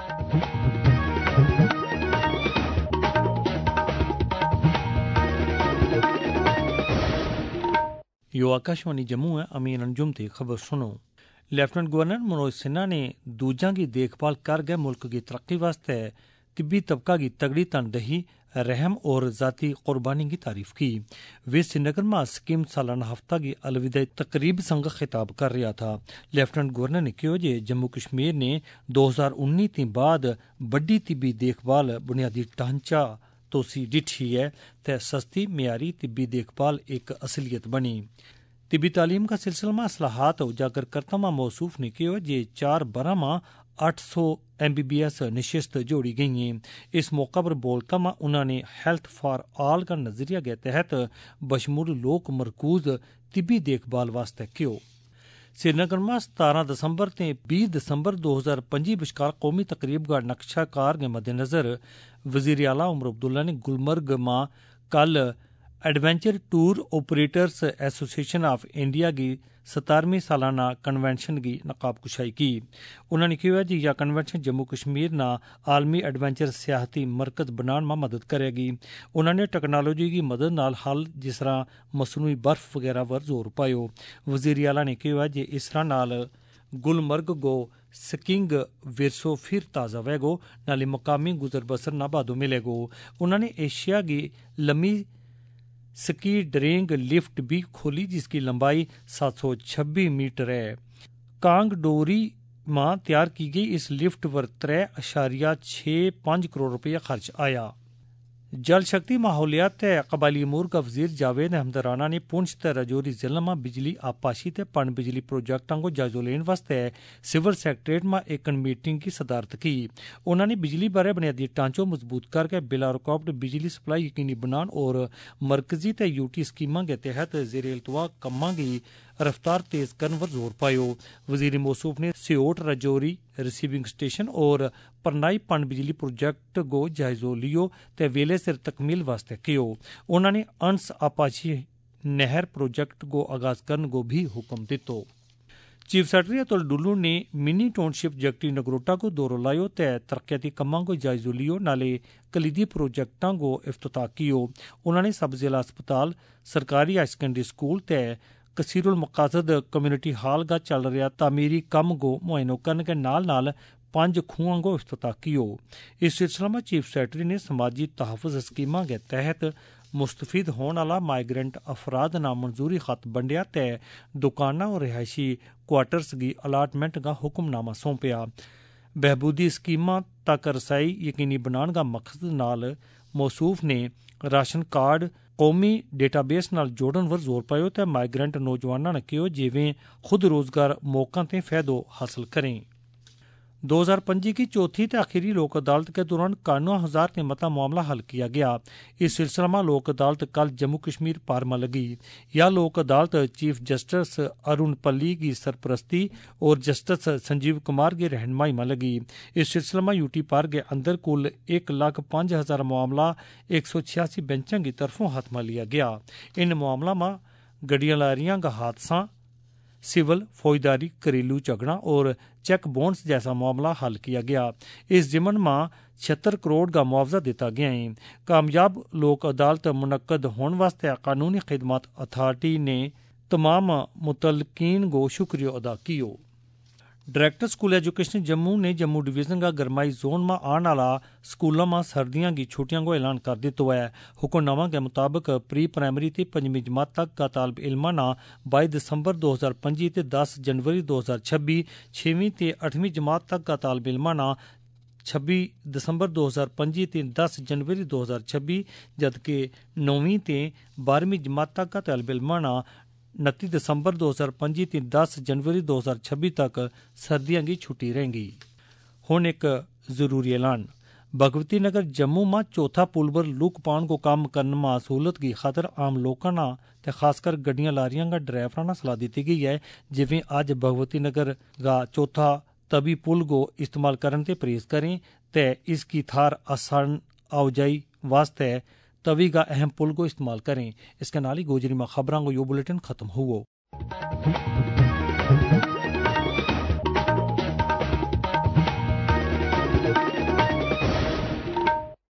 यो आकाशवाणी जम्मू है। अमीर अंजुम ते खबर सुनो। लेफ्टिनेंट गवर्नर मनोज सिन्हा ने दूजां की देखभाल कर गए मुल्क की तरक्की वास्ते तिब्बी तबका की तगड़ी तनदही रहम और जाती कुर्बानी की तारीफ की। वे श्रीनगर में स्कीम सालाना हफ्ता की अलविदाई तकरीब संग खिताब कर रहा था। लेफ्टिनेंट गवर्नर ने कहा कि जम्मू कश्मीर ने 2019 के बाद बड़ी तिब्बी देखभाल बुनियादी ढांचा तोसी डिठी है ते सस्ती म्यारी तिब्बी देखभाल एक असलियत बनी। तिब्बी तालीम का सिलसिला में असलाहात उजागर करता मां मौसूफ ने कहा कि 4 बरह में 800 MBBS नशिस्त जोड़ी गई हैं। इस मौका पर बोलता मां उन्होंने हेल्थ फॉर ऑल का नजरिया के तहत बशमूल लोक मरकूज तिब्बी देखभाल वास्ते क्यों। श्रीनगर में 17 दिसंबर ते 20 दिसंबर 2025 बश्कार कौमी तकरीब का नक्शाकार के मद्देनजर वजीर आला उमर अब्दुल्ला ने गुलमर्ग में कल adventure tour operators association of India की 17वीं सालाना कन्वेंशन की नकाब कुशाई की। उन्होंने कहा कि यह कन्वेंशन जम्मू कश्मीर ना आलमी एडवेंचर सियाहती मरकज बनाने में मदद करेगी। उन्होंने टेक्नोलॉजी की मदद नाल हल जिस तरह मसनूई बर्फ वगैरह पर जोर पायो। वजीर आला ने कहा कि इस तरह नाल गुलमर्ग गो स्कीइंग विरसो फिर ताज़ा वेगो नाले मकामी गुजर बसर ना बादो मिलेगो। उन्होंने एशिया की लम्बी स्की ड्रेइंग लिफ्ट भी खोली जिसकी लंबाई 726 मीटर है। कांग डोरी में तैयार की गई इस लिफ्ट पर 3.65 करोड़ रुपया खर्च आया। जल शक्ति माहौलियात ते कबायली अमूर का वजीर जावेद अहमद राणा ने पुंछ ते राजौरी जिला में बिजली आपाशी ते पन बिजली प्रोजेक्टों को जायजा लेने वास्ते सिविल सेक्रेटरीट में एक मीटिंग की सदारत की। उन्होंने बिजली बारे बुनियादी ढांचों मजबूत करके बिला रुकावट बिजली सप्लाई यकीनी बनाने और मरकजी ते यूटी स्कीमां के तहत ज़ेरे इल्तवा कम्मां की रफ्तार तेज करने पर जोर पायो। वजीर मौसूफ ने सियोट राजौरी रिसीविंग स्टेशन और परनाई पन बिजली प्रोजेक्ट को जायजो लियो ते वेले सिर तकमील वास्ते कियो। उन्होंने अंस आपाशी नहर प्रोजेक्ट को आगाज करने को भी हुक्म दितो। चीफ सेक्रेटरी अतुल डुल्लू ने मिनी टाउनशिप जगती नगरोटा को दौरो लायो ते तरक्याती कम्मां को जायजो लियो नाले कलीदी प्रोजेक्टां को इफ्तिताह कियो। उन्होंने सब जिला अस्पताल सरकारी हाई सेकेंडरी स्कूल ते कसीरुल मकासद कम्युनिटी हॉल का चल रहा तामीरी कम को मुआयनो करने के नाल 5 खूहों को इफ्तिताह कियो। इस सिलसिले में चीफ सेक्रेटरी ने समाजी तहफ़्फ़ुज़ स्कीमां के तहत मुस्तफीद होने वाला माइग्रेंट अफराद नामंजूरी खत बंडिया ते दुकाना और रिहायशी क्वार्टर्स की अलाटमेंट का हुक्मनामा सौंपया। बहबूदी स्कीमां तक रसाई यकीनी बनाने का मकसद नाल मौसूफ ने राशन कार्ड कौमी डेटाबेस नाल जोड़न पर जोर पायो ते माइग्रेंट नौजवानों ने कहो जिवें खुद रोजगार मौकों ते फायदो हासिल करें। 2025 की चौथी ते आखिरी लोक अदालत के दौरान 91,000 ते मता मामला हल किया गया। इस सिलसिले में लोक अदालत कल जम्मू कश्मीर पार में लगी। यह लोक अदालत चीफ जस्टिस अरुण पल्ली की सरपरस्ती और जस्टिस संजीव कुमार की रहनुमाई में लगी। इस सिलसिले में यूटी पार के अंदर कुल 1,05,000 मामला 186 बेंचों की तरफों हाथ में लिया गया। इन मामलों में गड्डियां लारियां का हादसा, सिविल, फौजदारी, घरेलू झगड़ा और चेक बाउंस जैसा मामला हल किया गया। इस जिमन में 76 करोड़ का मुआवजा दिता गया है। कामयाब लोक अदालत मुनक्कद होने वास्ते कानूनी खिदमत अथॉरिटी ने तमाम मुतलकीन को शुक्रिया अदा कियो। डायरेक्टर स्कूल एजुकेशन जम्मू ने जम्मू डिवीजन का गरमाई जोन में आने वाला स्कूलों में सर्दियों की छुट्टियों को ऐलान कर दिया है। हुक्मनामा के मुताबिक प्री प्राइमरी ते 5वीं जमात तक का तालब इल्मा ना 22 दिसंबर 2025 ते 10 जनवरी 2026, 6वीं ते 8वीं जमात तक का तालब इल्मा ना 26 दिसंबर 2025 ते 10 जनवरी 2026, जबकि 9वीं ते 12वीं जमात तक का तालब इल्मा ना 29 दिसंबर 2025 ते 10 जनवरी 2026 तक सर्दियों की छुट्टी रहेंगी। हुण एक जरूरी ऐलान। भगवती नगर जम्मू में चौथा पुल पर लुक पाउन को काम करने में सहूलत की खातर आम लोगों ना ते खासकर गड्डियां लारियां का ड्राइवरां सलाह दी गई है जिवें आज भगवती नगर का चौथा तभी पुल को इस्तेमाल करने ते परहेज करें ते इसकी थार आसान आवाजाही वास्ते तवी का अहम पुल को इस्तेमाल करें। इसके नाल ही गोजरी में खबरों को यो बुलेटिन खत्म हुआ।